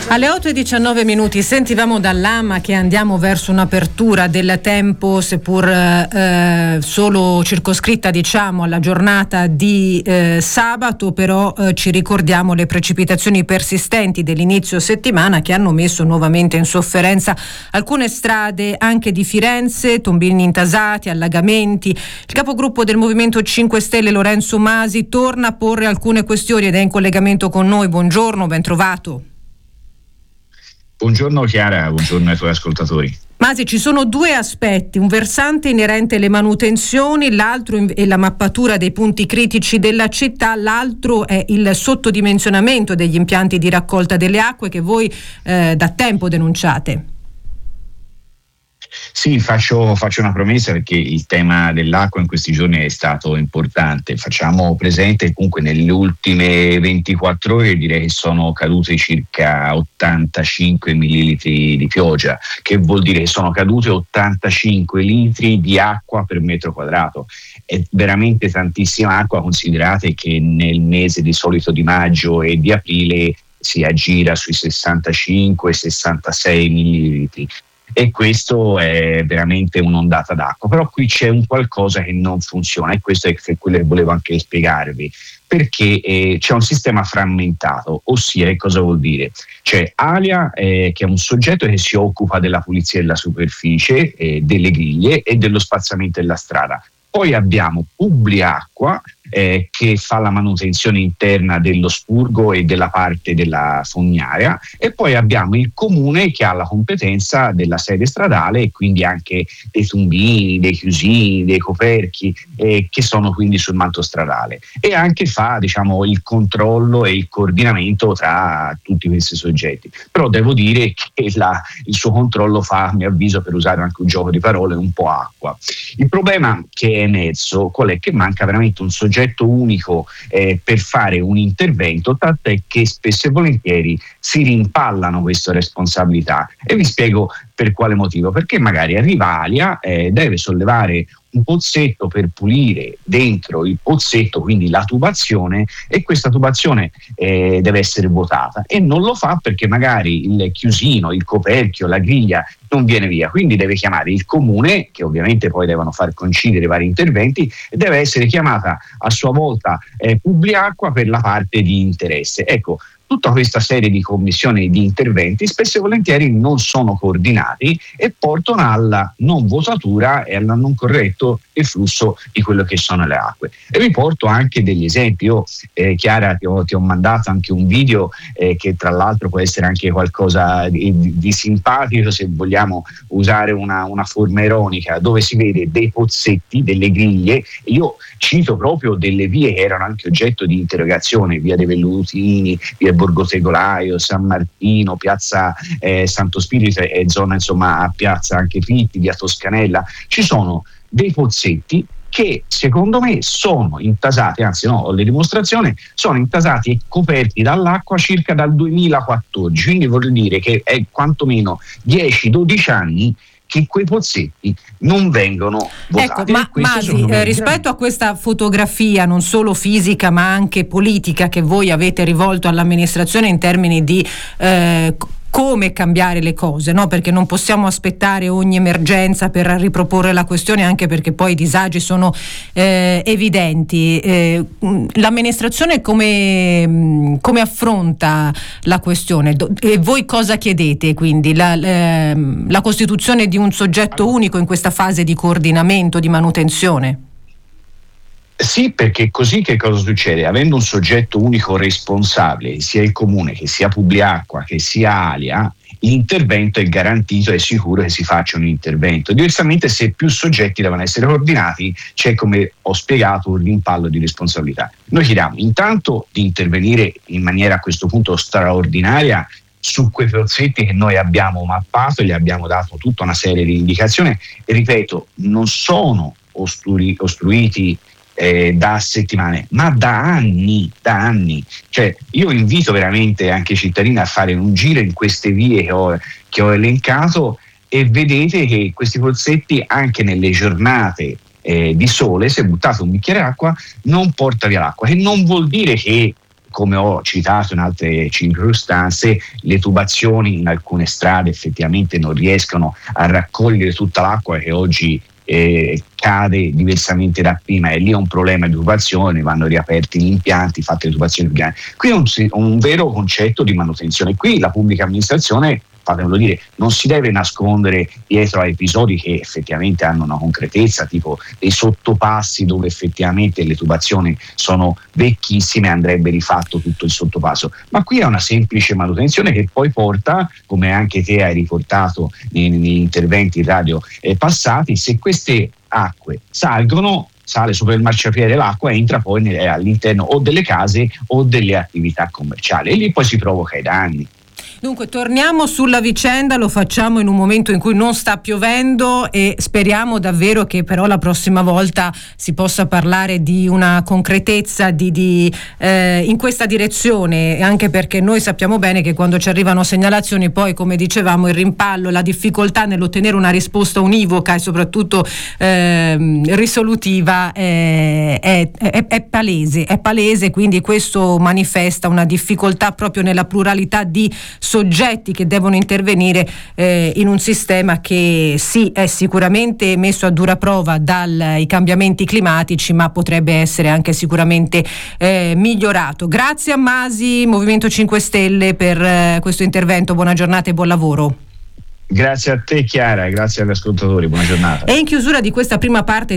Alle 8:19 sentivamo dall'AMA che andiamo verso un'apertura del tempo, seppur solo circoscritta alla giornata di sabato, però ci ricordiamo le precipitazioni persistenti dell'inizio settimana che hanno messo nuovamente in sofferenza alcune strade anche di Firenze, tombini intasati, allagamenti. Il capogruppo del Movimento 5 Stelle Lorenzo Masi torna a porre alcune questioni ed è in collegamento con noi. Buongiorno, ben trovato. Buongiorno Chiara, buongiorno ai tuoi ascoltatori. Masi, ci sono due aspetti, un versante inerente alle manutenzioni, l'altro è la mappatura dei punti critici della città, l'altro è il sottodimensionamento degli impianti di raccolta delle acque che voi da tempo denunciate. Sì, faccio una promessa perché il tema dell'acqua in questi giorni è stato importante. Facciamo presente comunque nelle ultime 24 ore direi che sono cadute circa 85 millilitri di pioggia, che vuol dire che sono cadute 85 litri di acqua per metro quadrato. È veramente tantissima acqua, considerate che nel mese di solito di maggio e di aprile si aggira sui 65-66 millilitri. E questo è veramente un'ondata d'acqua, però qui c'è un qualcosa che non funziona e questo è quello che volevo anche spiegarvi, perché c'è un sistema frammentato, ossia che cosa vuol dire? C'è Alia che è un soggetto che si occupa della pulizia della superficie, delle griglie e dello spazzamento della strada. Poi abbiamo Publiacqua che fa la manutenzione interna dello spurgo e della parte della fognaria, e poi abbiamo il comune che ha la competenza della sede stradale e quindi anche dei tombini, dei chiusini, dei coperchi che sono quindi sul manto stradale, e anche fa il controllo e il coordinamento tra tutti questi soggetti. Però devo dire che il suo controllo fa, a mio avviso, per usare anche un gioco di parole, un po' acqua. Il problema che è emerso qual è? Che manca veramente un soggetto unico per fare un intervento, tant'è che spesso e volentieri si rimpallano queste responsabilità, e vi spiego per quale motivo. Perché magari arriva Alia, deve sollevare un pozzetto per pulire dentro il pozzetto, quindi la tubazione, e questa tubazione deve essere vuotata e non lo fa perché magari il chiusino, il coperchio, la griglia non viene via, quindi deve chiamare il comune, che ovviamente poi devono far coincidere i vari interventi, e deve essere chiamata a sua volta Publiacqua per la parte di interesse. Ecco, tutta questa serie di commissioni di interventi spesso e volentieri non sono coordinati e portano alla non votatura e al non corretto flusso di quello che sono le acque. E vi porto anche degli esempi. Io, Chiara, ti ho mandato anche un video che tra l'altro può essere anche qualcosa di simpatico, se vogliamo usare una forma ironica, dove si vede dei pozzetti, delle griglie. Io cito proprio delle vie che erano anche oggetto di interrogazione: via dei Vellutini, via Borgo Tegolaio, San Martino, piazza Santo Spirito e zona a piazza anche Pitti, via Toscanella. Ci sono dei pozzetti che secondo me sono intasati, anzi no, ho le dimostrazioni, sono intasati e coperti dall'acqua circa dal 2014, quindi vuol dire che è quantomeno 10-12 anni che quei pozzetti non vengono votati. Ecco, Masi, rispetto a questa fotografia non solo fisica ma anche politica che voi avete rivolto all'amministrazione in termini di come cambiare le cose, no? Perché non possiamo aspettare ogni emergenza per riproporre la questione, anche perché poi i disagi sono evidenti. L'amministrazione come affronta la questione? E voi cosa chiedete? Quindi la costituzione di un soggetto unico in questa fase di coordinamento, di manutenzione? Sì, perché così che cosa succede? Avendo un soggetto unico responsabile, sia il comune, che sia Publiacqua, che sia Alia, l'intervento è garantito, è sicuro che si faccia un intervento. Diversamente, se più soggetti devono essere coordinati, c'è, come ho spiegato, un rimpallo di responsabilità. Noi chiediamo intanto di intervenire in maniera a questo punto straordinaria su quei pozzetti che noi abbiamo mappato e gli abbiamo dato tutta una serie di indicazioni, e ripeto, non sono ostruiti da settimane, ma da anni. Cioè, io invito veramente anche i cittadini a fare un giro in queste vie che ho elencato, e vedete che questi pozzetti, anche nelle giornate di sole, se buttate un bicchiere d'acqua non porta via l'acqua, e non vuol dire che come ho citato in altre circostanze, le tubazioni in alcune strade effettivamente non riescono a raccogliere tutta l'acqua che oggi cade diversamente da prima, e lì è un problema di tubazione, vanno riaperti gli impianti, fatte le tubazioni più grandi. Qui è un vero concetto di manutenzione. Qui la pubblica amministrazione, fatemelo dire, non si deve nascondere dietro a episodi che effettivamente hanno una concretezza, tipo dei sottopassi dove effettivamente le tubazioni sono vecchissime, andrebbe rifatto tutto il sottopasso, ma qui è una semplice manutenzione che poi porta, come anche te hai riportato negli interventi radio passati, se queste acque sale sopra il marciapiede l'acqua, entra poi all'interno o delle case o delle attività commerciali, e lì poi si provoca i danni. Dunque torniamo sulla vicenda, lo facciamo in un momento in cui non sta piovendo, e speriamo davvero che però la prossima volta si possa parlare di una concretezza in questa direzione, anche perché noi sappiamo bene che quando ci arrivano segnalazioni poi, come dicevamo, il rimpallo, la difficoltà nell'ottenere una risposta univoca e soprattutto risolutiva è palese, quindi questo manifesta una difficoltà proprio nella pluralità di soggetti che devono intervenire in un sistema che sì, è sicuramente messo a dura prova dai cambiamenti climatici, ma potrebbe essere anche sicuramente migliorato. Grazie a Masi, Movimento 5 Stelle, per questo intervento. Buona giornata e buon lavoro. Grazie a te Chiara, grazie agli ascoltatori, buona giornata. E in chiusura di questa prima parte